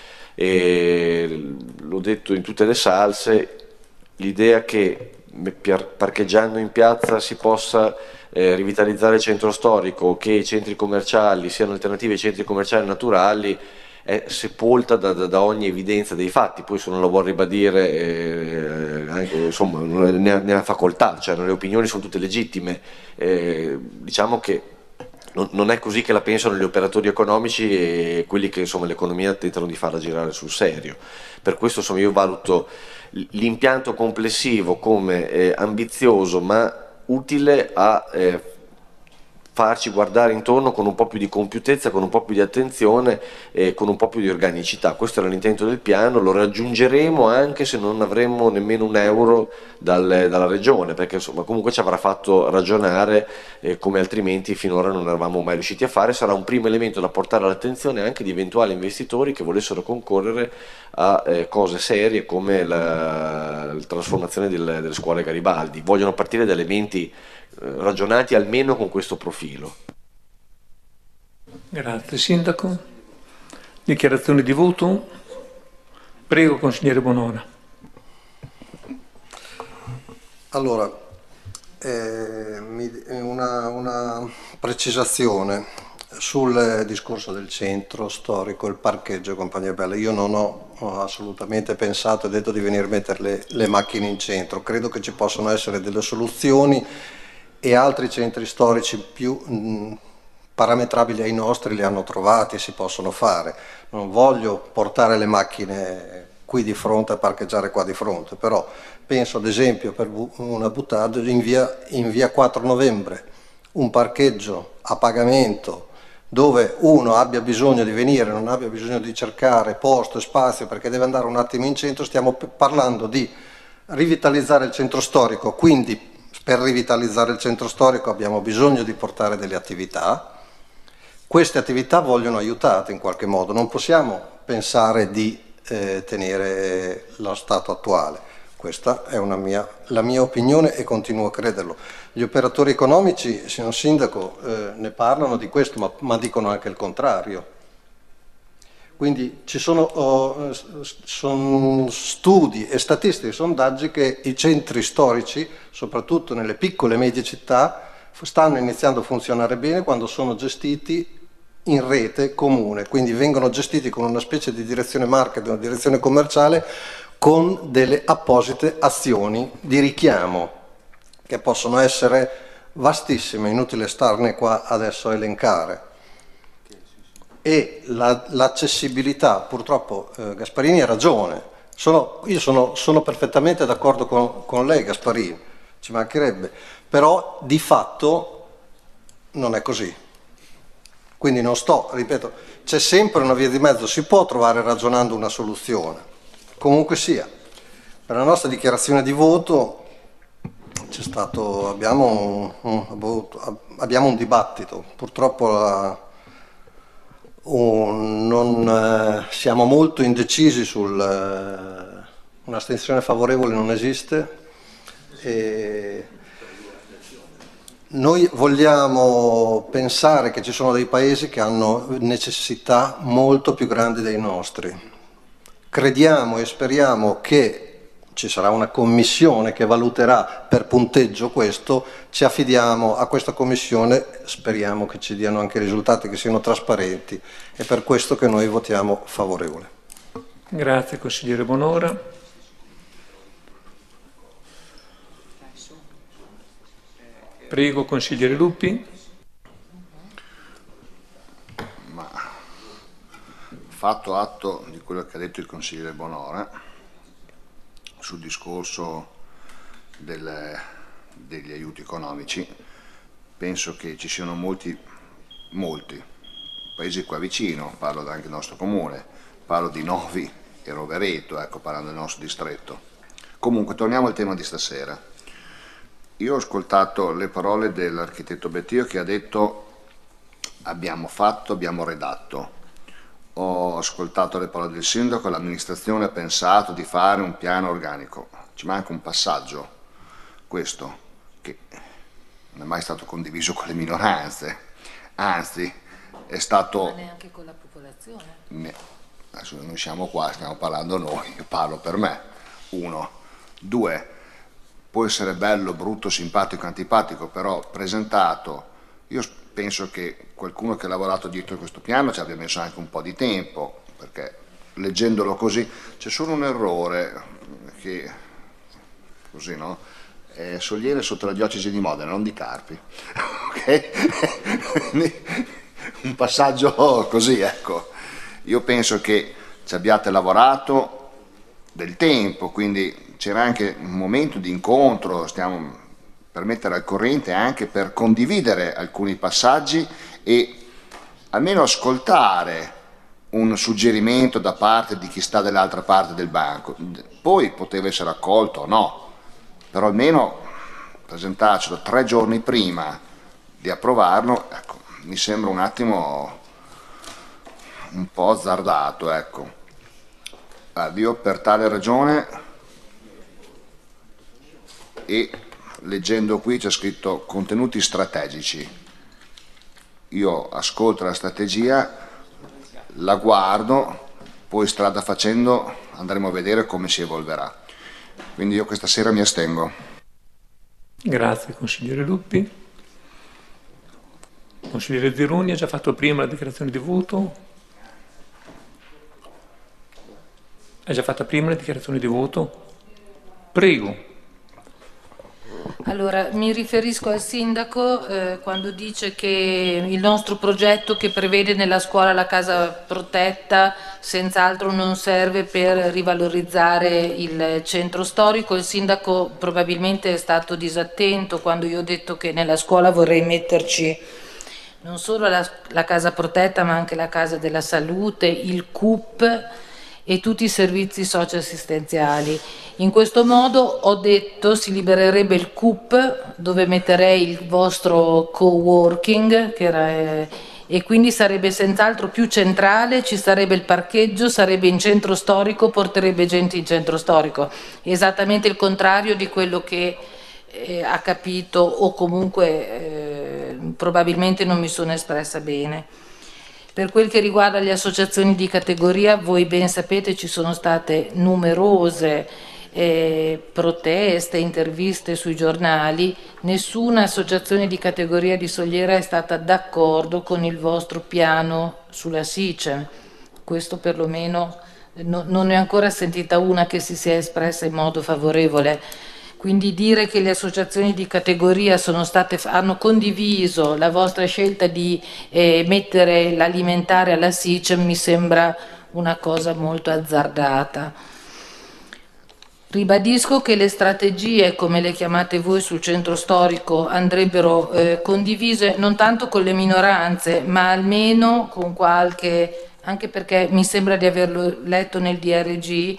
[SPEAKER 8] E l'ho detto in tutte le salse, l'idea che parcheggiando in piazza si possa rivitalizzare il centro storico, che i centri commerciali siano alternative ai centri commerciali naturali, è sepolta da ogni evidenza dei fatti. Poi se non lo vuol ribadire anche, insomma, ne ha facoltà, cioè le opinioni sono tutte legittime, diciamo che non è così che la pensano gli operatori economici e quelli che insomma l'economia tentano di farla girare sul serio. Per questo insomma io valuto l'impianto complessivo come ambizioso ma utile a farci guardare intorno con un po' più di compiutezza, con un po' più di attenzione e con un po' più di organicità. Questo era l'intento del piano, lo raggiungeremo anche se non avremmo nemmeno un euro dalla Regione, perché insomma comunque ci avrà fatto ragionare come altrimenti finora non eravamo mai riusciti a fare. Sarà un primo elemento da portare all'attenzione anche di eventuali investitori che volessero concorrere a cose serie come la trasformazione delle scuole Garibaldi. Vogliono partire da elementi ragionati almeno con questo profilo.
[SPEAKER 1] Grazie. Sindaco, dichiarazioni di voto? Prego, consigliere Bonora.
[SPEAKER 4] Allora, una precisazione sul discorso del centro storico, il parcheggio e compagnia bella. Io non ho assolutamente pensato e detto di venire a mettere le macchine in centro. Credo che ci possano essere delle soluzioni e altri centri storici più parametrabili ai nostri li hanno trovati e si possono fare. Non voglio portare le macchine qui di fronte a parcheggiare qua di fronte, però penso ad esempio, per una buttata, in via 4 novembre, un parcheggio a pagamento dove uno abbia bisogno di venire, non abbia bisogno di cercare posto e spazio perché deve andare un attimo in centro. Stiamo parlando di rivitalizzare il centro storico, quindi per rivitalizzare il centro storico abbiamo bisogno di portare delle attività. Queste attività vogliono aiutate in qualche modo, non possiamo pensare di tenere lo stato attuale. Questa è la mia opinione e continuo a crederlo. Gli operatori economici, signor Sindaco, ne parlano di questo, ma dicono anche il contrario. Quindi ci sono studi e statistiche, sondaggi che i centri storici, soprattutto nelle piccole e medie città, stanno iniziando a funzionare bene quando sono gestiti in rete comune, quindi vengono gestiti con una specie di direzione marketing, una direzione commerciale, con delle apposite azioni di richiamo che possono essere vastissime, inutile starne qua adesso a elencare. E l'accessibilità, purtroppo Gasparini ha ragione, io sono perfettamente d'accordo con lei Gasparini, ci mancherebbe, però di fatto non è così. Quindi ripeto, c'è sempre una via di mezzo, si può trovare ragionando una soluzione. Comunque sia, per la nostra dichiarazione di voto abbiamo un dibattito, purtroppo siamo molto indecisi un'astensione favorevole non esiste. Noi vogliamo pensare che ci sono dei paesi che hanno necessità molto più grandi dei nostri. Crediamo e speriamo che ci sarà una commissione che valuterà per punteggio questo, ci affidiamo a questa commissione, speriamo che ci diano anche risultati che siano trasparenti, è per questo che noi votiamo favorevole.
[SPEAKER 1] Grazie consigliere Bonora. Prego consigliere Lupi.
[SPEAKER 5] Ma fatto atto di quello che ha detto il consigliere Bonora sul discorso degli aiuti economici, penso che ci siano molti paesi qua vicino, parlo anche del nostro comune, parlo di Novi e Rovereto, ecco, parlando del nostro distretto. Comunque torniamo al tema di stasera. Io ho ascoltato le parole dell'architetto Bettio che ha detto abbiamo fatto, abbiamo redatto. Ho ascoltato le parole del sindaco, l'amministrazione ha pensato di fare un piano organico. Ci manca un passaggio, questo, che non è mai stato condiviso con le minoranze, anzi è stato...
[SPEAKER 6] Ma neanche con la popolazione.
[SPEAKER 5] Adesso noi siamo qua, stiamo parlando noi, io parlo per me. 1. 2. Può essere bello, brutto, simpatico, antipatico, però presentato, io penso che qualcuno che ha lavorato dietro questo piano ci abbia messo anche un po' di tempo, perché leggendolo così c'è solo un errore che, così no, è Soliere sotto la diocesi di Modena, non di Carpi, ok? Un passaggio così, ecco. Io penso che ci abbiate lavorato del tempo, quindi c'era anche un momento di incontro, stiamo per mettere al corrente, anche per condividere alcuni passaggi e almeno ascoltare un suggerimento da parte di chi sta dall'altra parte del banco. Poi poteva essere accolto o no, però almeno presentarcelo 3 giorni prima di approvarlo, ecco, mi sembra un attimo un po' azzardato, ecco. Io per tale ragione, e leggendo qui c'è scritto contenuti strategici, io ascolto la strategia, la guardo, poi strada facendo andremo a vedere come si evolverà. Quindi io questa sera mi astengo.
[SPEAKER 1] Grazie consigliere Lupi. Consigliere Zironi ha già fatto prima la dichiarazione di voto. Ha già fatta prima la dichiarazione di voto? Prego.
[SPEAKER 6] Allora, mi riferisco al sindaco quando dice che il nostro progetto che prevede nella scuola la casa protetta senz'altro non serve per rivalorizzare il centro storico. Il sindaco probabilmente è stato disattento quando io ho detto che nella scuola vorrei metterci non solo la casa protetta ma anche la casa della salute, il CUP e tutti i servizi socioassistenziali. In questo modo, ho detto, si libererebbe il CUP dove metterei il vostro coworking e quindi sarebbe senz'altro più centrale, ci sarebbe il parcheggio, sarebbe in centro storico, porterebbe gente in centro storico. Esattamente il contrario di quello che ha capito o comunque probabilmente non mi sono espressa bene. Per quel che riguarda le associazioni di categoria, voi ben sapete ci sono state numerose proteste, interviste sui giornali, nessuna associazione di categoria di Soliera è stata d'accordo con il vostro piano sulla SICE. Questo perlomeno non ne ho ancora sentita una che si sia espressa in modo favorevole. Quindi dire che le associazioni di categoria hanno condiviso la vostra scelta di mettere l'alimentare alla SICE mi sembra una cosa molto azzardata. Ribadisco che le strategie, come le chiamate voi, sul centro storico andrebbero condivise non tanto con le minoranze, ma almeno con qualche, anche perché mi sembra di averlo letto nel DRG,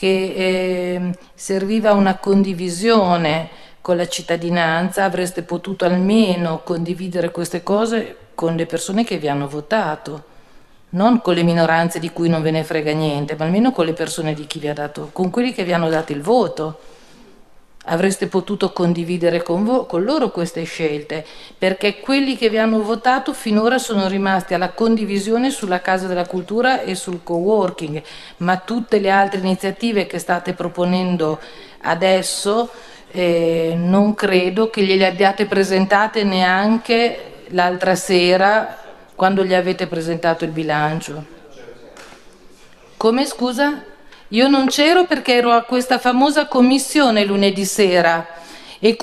[SPEAKER 6] che serviva una condivisione con la cittadinanza, avreste potuto almeno condividere queste cose con le persone che vi hanno votato, non con le minoranze di cui non ve ne frega niente, ma almeno con le persone di chi vi ha dato, con quelli che vi hanno dato il voto. avreste potuto condividere con loro queste scelte, perché quelli che vi hanno votato finora sono rimasti alla condivisione sulla Casa della Cultura e sul coworking, ma tutte le altre iniziative che state proponendo adesso non credo che gliele abbiate presentate neanche l'altra sera quando gli avete presentato il bilancio. Come, scusa? Io non c'ero perché ero a questa famosa commissione lunedì sera e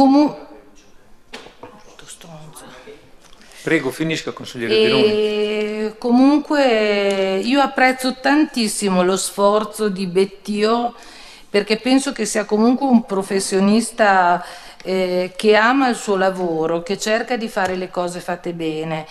[SPEAKER 1] Prego, finisca, consigliere Dironi.
[SPEAKER 6] Comunque io apprezzo tantissimo lo sforzo di Bettio, perché penso che sia comunque un professionista che ama il suo lavoro, che cerca di fare le cose fatte bene.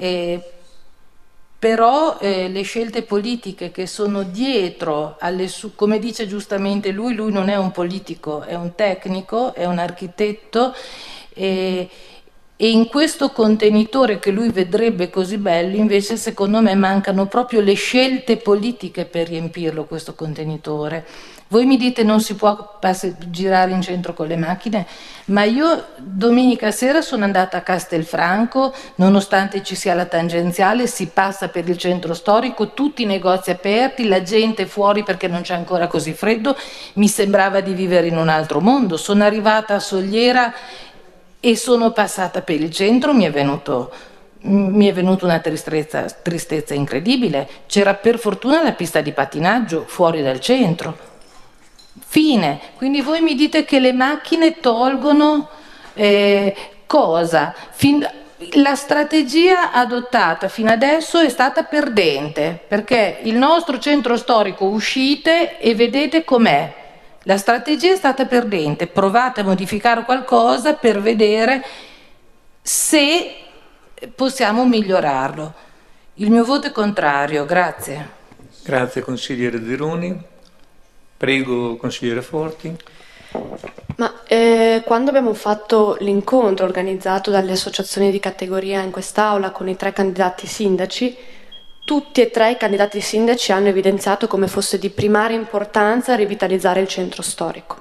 [SPEAKER 6] Però le scelte politiche che sono dietro, come dice giustamente lui non è un politico, è un tecnico, è un architetto, e in questo contenitore che lui vedrebbe così bello, invece secondo me mancano proprio le scelte politiche per riempirlo questo contenitore. Voi mi dite non si può girare in centro con le macchine, ma io domenica sera sono andata a Castelfranco, nonostante ci sia la tangenziale, si passa per il centro storico, tutti i negozi aperti, la gente fuori perché non c'è ancora così freddo, mi sembrava di vivere in un altro mondo. Sono arrivata a Sogliera e sono passata per il centro, mi è venuta una tristezza incredibile. C'era per fortuna la pista di pattinaggio fuori dal centro. Fine. Quindi voi mi dite che le macchine tolgono cosa? La strategia adottata fino adesso è stata perdente, perché il nostro centro storico, uscite e vedete com'è. La strategia è stata perdente. Provate a modificare qualcosa per vedere se possiamo migliorarlo. Il mio voto è contrario. Grazie.
[SPEAKER 1] Grazie consigliere Dironi. Prego, consigliere Forti.
[SPEAKER 3] Ma quando abbiamo fatto l'incontro organizzato dalle associazioni di categoria in quest'aula con i 3 candidati sindaci, tutti e 3 i candidati sindaci hanno evidenziato come fosse di primaria importanza rivitalizzare il centro storico.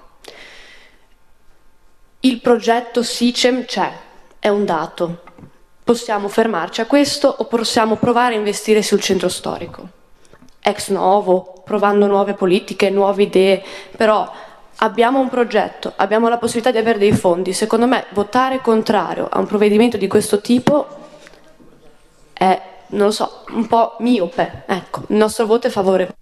[SPEAKER 3] Il progetto SICEM c'è, è un dato. Possiamo fermarci a questo o possiamo provare a investire sul centro storico. Ex novo, provando nuove politiche, nuove idee, però abbiamo un progetto, abbiamo la possibilità di avere dei fondi. Secondo me votare contrario a un provvedimento di questo tipo è, non lo so, un po' miope. Ecco, il nostro voto è favorevole.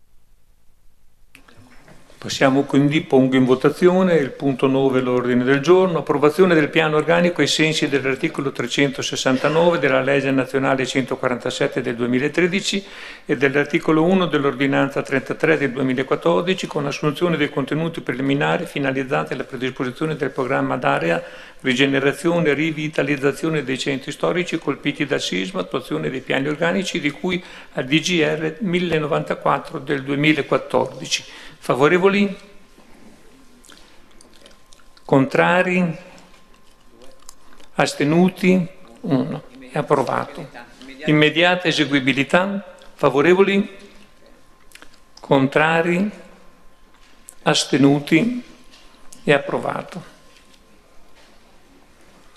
[SPEAKER 1] Passiamo quindi, pongo in votazione il punto 9 l'ordine del giorno, approvazione del piano organico ai sensi dell'articolo 369 della legge nazionale 147 del 2013 e dell'articolo 1 dell'ordinanza 33 del 2014 con assunzione dei contenuti preliminari finalizzati alla predisposizione del programma d'area rigenerazione e rivitalizzazione dei centri storici colpiti dal sisma, attuazione dei piani organici di cui al DGR 1094 del 2014. Favorevoli? Contrari? Astenuti? 1. È approvato. Immediata eseguibilità? Favorevoli? Contrari? Astenuti? È approvato.